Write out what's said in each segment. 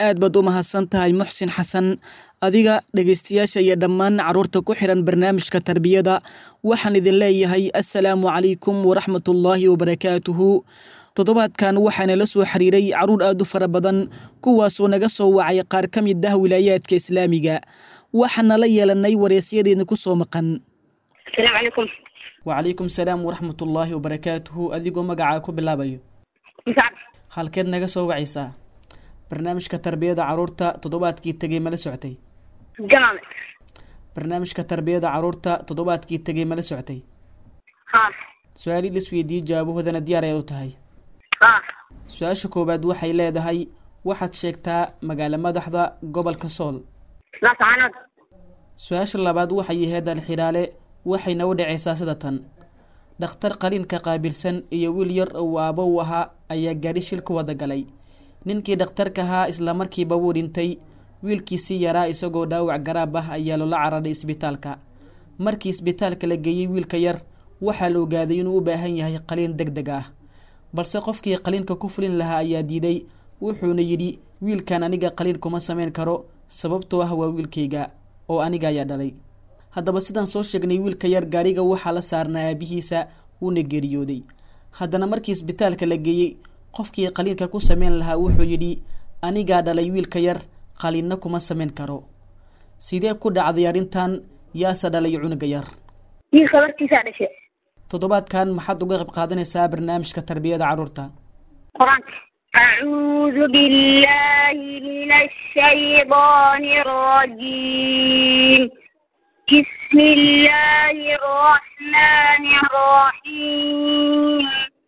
aad baad u mahadsan tahay Muxsin Xasan adiga dhageystayaasha iyo dhammaan caruurta ku xiran barnaamijka tarbiyada waxaan idin leeyahay assalaamu calaykum waraxmatullaahi wabarakaatuhu toddobaadkan waxaana la soo xiriiray caruur aad u fara badan kuwaasoo naga soo wacay qaar ka mid ah wilaayaadka islaamiga waxaana la yeelanay wareysiyadeena ku soo maqan السلام عليكم وعليكم السلام ورحمة الله وبركاته أديكم مقعاكم باللابيو مساعد halkeed naga soo wacaysaa barnaamijka tarbiyada caruurta toddobaadkii tagay ma la socotay جمال barnaamijka tarbiyada caruurta toddobaadkii tagay ma la socotay ها su'aal la isweydiiyay jawaabahoodana diyaar ay u tahay ها su'aasha koobaad waxay leedahay waxaad sheegtaa magaalo madaxda gobolka Sool لا سعانات su'aasha labaad waxay yahay dalxiraale waxayna u dhacaysaa sida tan dhakhtar qalinka qaabilsan iyo wiil yar oo aabo u ahaa ayaa gaari shil ku wada galay ninkii dhakhtarka ahaa isla markiiba wuu dhintay wiilkiisii yaraa isagoo dhaawac garaab ah ayaa loola cararay isbitaalka markii isbitaalka la geeyey wiilka yar waxaa la ogaaday inuu u baahan yahay qaliin degdeg ah balse qofkii qaliinka ku fulin lahaa ayaa diiday wuxuuna yidhi wiilkan aniga qaliin kuma samayn karo sababtoo ah waa wiilkayga oo aniga ayaa dhalay haddaba sidaan soo sheegnay wiilka yar gaariga waxaa la saarnaa aabihiisa wuuna geeriyooday haddana markii isbitaalka la geeyey qofkii qaliinka ku samayn lahaa wuxuu yidhi anigaa dhalay wiilka yar qaliinna kuma samayn karo sidee ku dhacday arrintan yaase dhalay cunuga yar مين خبرتي سعد شيء toddobaadkan maxaad uga qayb qaadanaysaa barnaamijka tarbiyada caruurta قرآن أعوذ بالله من الشيطان الرجيم بسم الله الرحمن الرحيم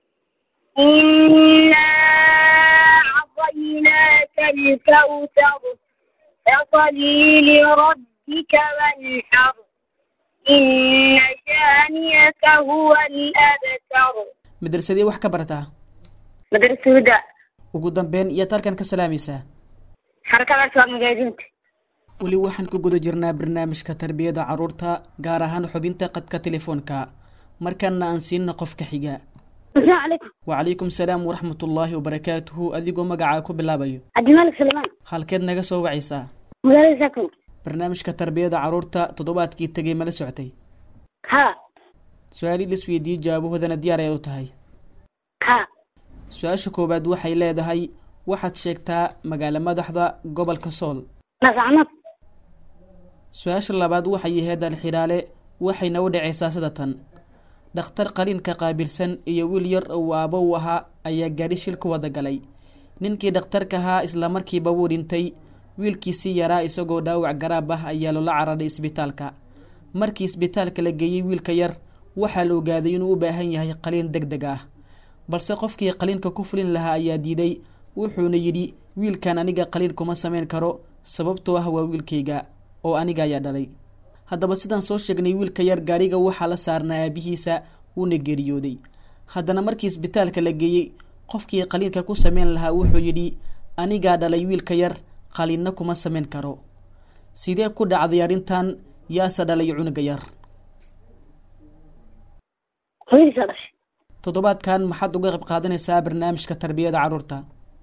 إنا أعطيناك الكوثر فصل لربك وانحر إن شانئك هو الأبتر madrasadee wax ka barataa مدرسة هدى ugu dambeyn iyo talkan ka salaamaysaa حركة الأسواق مجاهدين weli waxaan ku guda jirnaa barnaamijka tarbiyada caruurta gaar ahaan xubinta qadka telefoonka markana aan siino qofka xiga السلام عليكم وعليكم السلام ورحمة الله وبركاته أديكم مقعاكم باللابيو عبد الملك سليمان halkeed naga soo wacaysaa مدرسة barnaamijka tarbiyada caruurta toddobaadkii tagay ma la socotay ها su'aal la isweydiiyay jawaabahoodana diyaar ay u tahay ها su'aasha koobaad waxay leedahay waxaad sheegtaa magaalo madaxda gobolka Sool لا سعانات su'aasha labaad waxay yahay dalxiraale waxayna u dhacaysaa sida tan dhakhtar qalinka qaabilsan iyo wiil yar oo aabo u ahaa ayaa gaari shil ku wada galay ninkii dhakhtarka ahaa isla markiiba wuu dhintay wiilkiisii yaraa isagoo dhaawac garaab ah ayaa loola cararay isbitaalka markii isbitaalka la geeyey wiilka yar waxaa la ogaaday inuu u baahan yahay qaliin degdeg ah balse qofkii qaliinka ku fulin lahaa ayaa diiday wuxuuna yidhi wiilkan aniga qaliin kuma samayn karo sababtoo ah waa wiilkayga oo aniga ayaa dhalay haddaba sidaan soo sheegnay wiilka yar gaariga waxaa la saarnaa aabihiisa wuuna geeriyooday haddana markii isbitaalka la geeyey qofkii qaliinka ku samayn lahaa wuxuu yidhi anigaa dhalay wiilka yar qaliinna kuma samayn karo sidee ku dhacday arrintan yaase dhalay cunuga yar هويدي سعد toddobaadkan maxaad uga qayb qaadanaysaa barnaamijka tarbiyada caruurta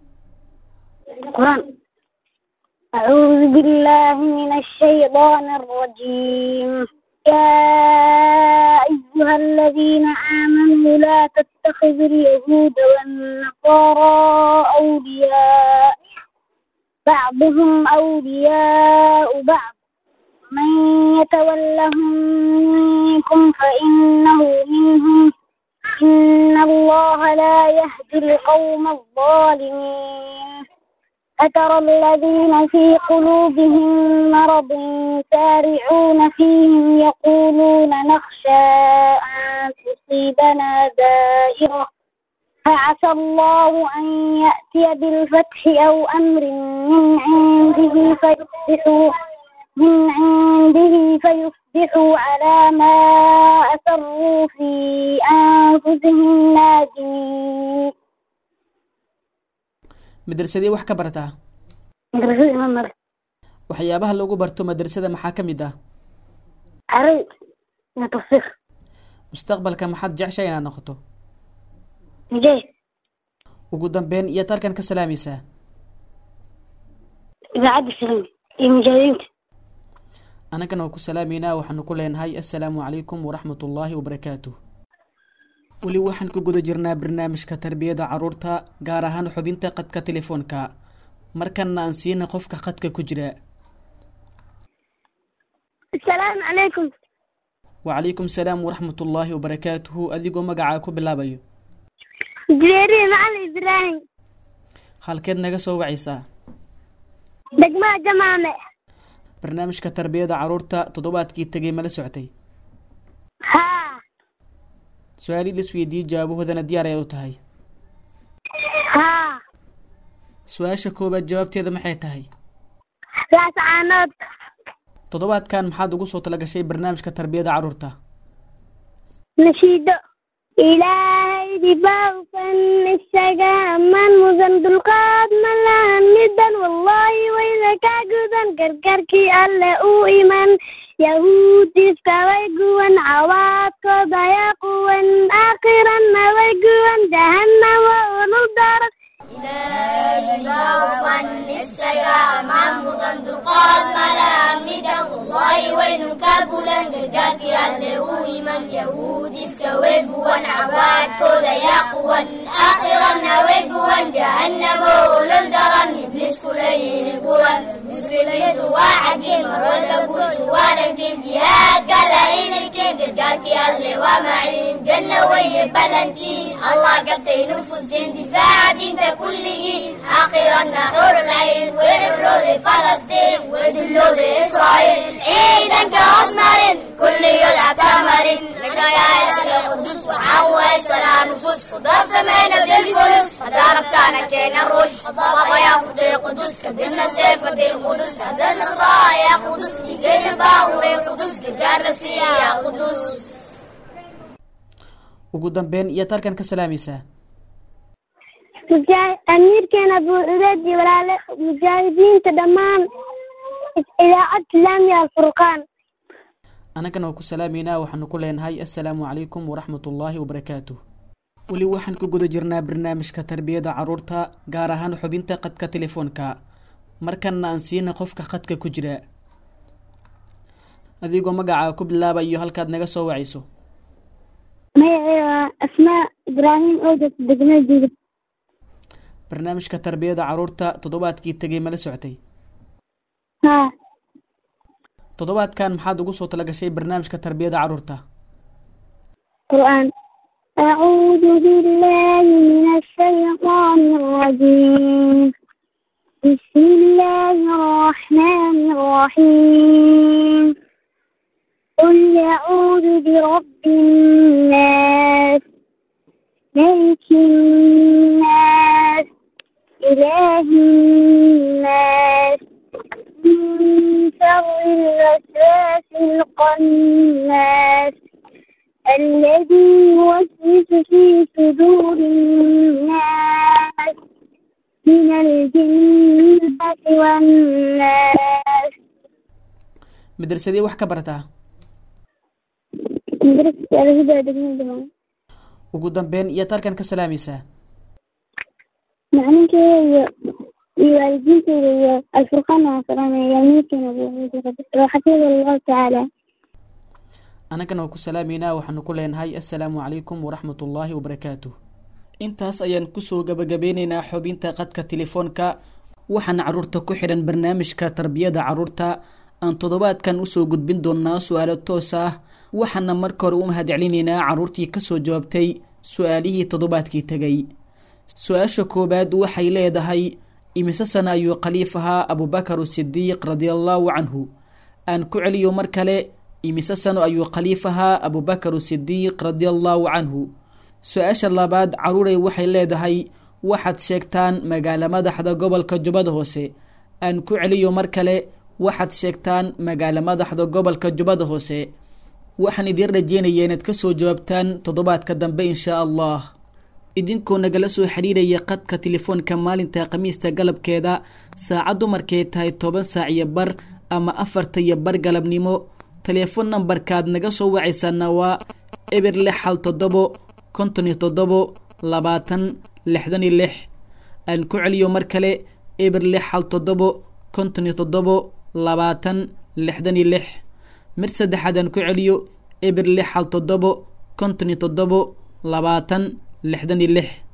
قرآن أعوذ بالله من الشيطان الرجيم يا أيها الذين آمنوا لا تتخذوا اليهود والنصارى أولياء بعضهم أولياء بعض من يتولهم منكم فإنه منهم إن الله لا يهدي القوم الظالمين أترى الذين في قلوبهم مرض سارعون فيهم يقولون نخشى أن تصيبنا دائرة فعسى الله أن يأتي بالفتح أو أمر من عنده فيصبحوا على ما أسروا في أنفسهم نادمين madrasadee wax ka barataa مدرسة إمام مالك waxyaabaha lagu barto madrasada maxaa ka mid ah عربي تفسير mustaqbalka maxaad jeceshahay inaad noqoto مجاهد ugu dambeyn iyo talkan ka salaamaysaa إذاعة السلام المجاهدين. anagana waa ku salaameynaa waxaanu ku leenahay assalaamu calaykum waraxmatullaahi wabarakaatuh. weli waxaan ku guda jirnaa barnaamijka tarbiyada caruurta gaar ahaan xubinta qadka telefoonka markana aan siina qofka qadka ku jira. السلام عليكم. وعليكم السلام ورحمة الله وبركاته. أديكم مقعاكم بالله جريري مع إبراهيم. halkeed naga soo wacaysaa? دجمة جمامة. barnaamijka tarbiyada caruurta toddobaadkii tagay ma la socotay? ها. su-aali la isweydiiyey jawaabahoodana diyaar ay u tahay. ها. su-aasha koobaad jawaabteeda maxay tahay? لا سعانات. toddobaadkan maxaad ugu soo talagashay barnaamijka tarbiyada caruurta? نشيد إلهي دباوفا السجام من مزن دلقات ملان مدا والله وإذا كاجدا كركركي ألا إيمان يهود استويقوا عواد قضى يقوا آخرا ويقوا جهنم ونضر إلهي دباوفا السجام من مزن دلقات ملان مدا والله وإذا كاجدا كركركي ألا إيمان يهود ويقوان عباد كودا يقوان آخرا ويقوان جهنم ولندرا إبليس كلين قران مسلمين واحدين مرد قوش وارد الجهاد قال إليك قرقارك اللي ومعين جنة ويبلنتين الله قبتي نفسين دفاع دين كله آخرا حور العين ويحرود فلسطين ويدلود إسرائيل عيدا كأسمر كل يدعى تمرين رجايا القدس وعوى سلام نصوص وضرب زمان بالفلوس فضربتنا كينا روش بابا يا فتي قدس كدنا سيف فتي القدس هدنا الخاء يا قدس يزين باور يا قدس كجارسي يا قدس. ugu dambeyn iyo talkan ka salaamaysaa? أمير كان أبو عبيد ولا مجاهدين تدمان إذاعة إسلامية الفرقان. anagana waa ku salaameynaa waxaanu ku leenahay assalaamu calaykum waraxmatullaahi wabarakaatuh. weli waxaan ku guda jirnaa barnaamijka tarbiyada caruurta gaar ahaan xubinta qadka telefoonka markana aan siina qofka qadka ku jira. adigoo magacaa ku bilaabayo halkaad naga soo wacayso. magacayga asmaa ibraahim owdas degmada jilib. barnaamijka tarbiyada caruurta toddobaadkii tagay ma la socotay? ها. toddobaadkan maxaad ugu soo talagashay barnaamijka tarbiyada caruurta? قرآن. أعوذ بالله من الشيطان الرجيم. بسم الله الرحمن الرحيم. قل أعوذ برب الناس ملك الناس إله الناس من شر الوسواس الخناس الذي يوسوس في صدور الناس من الجنة والناس. madrasadii wax ka barataa? مدرسة الهدى دقيقة دمان. ugu dambeyn iyo talkan ka salaamaysaa? معنك والديك الفرقان والسلام يا ميكين أبو وحفظ الله تعالى. anagana waa ku salaameynaa waxaanu ku leenahay assalaamu calaykum waraxmatullaahi wabarakaatuh. intaas ayaan kusoo gabagabeyneynaa xubinta qadka telefoonka waxaana caruurta ku xidhan barnaamijka tarbiyada caruurta aan toddobaadkan usoo gudbin doonaa su-aalo toos ah waxaana marka hore u mahadcelinaynaa caruurtii kasoo jawaabtay su-aalihii toddobaadkii tegay. su-aasha koobaad waxay leedahay imise sana ayuu khaliif ahaa abubakar sidiiq radiallahu canhu? aan ku celiyo mar kale, imise sano ayuu khaliif ahaa abubakar sidiiq radiallahu canhu? su-aasha labaad caruurey waxay leedahay waxaad sheegtaan magaalo madaxda gobolka jubbada hoose. aan ku celiyo mar kale, waxaad sheegtaan magaalo madaxda gobolka jubbada hoose. waxaan idiin rajeynaya inaad kasoo jawaabtaan toddobaadka dambe insha allah. idinkoo nagala soo xiriiraya qadka telefoonka maalinta khamiista galabkeeda saacaddu markay tahay 10 saac iyo bar ama 4 iyo bar galabnimo. telefoon nambarkaad naga soo wacaysaana waa eber 67 57 20 66. aan ku celiyo mar kale eber 67 57 20 66 mid saddexaadan ku celiyo eber 6 7 57 20 66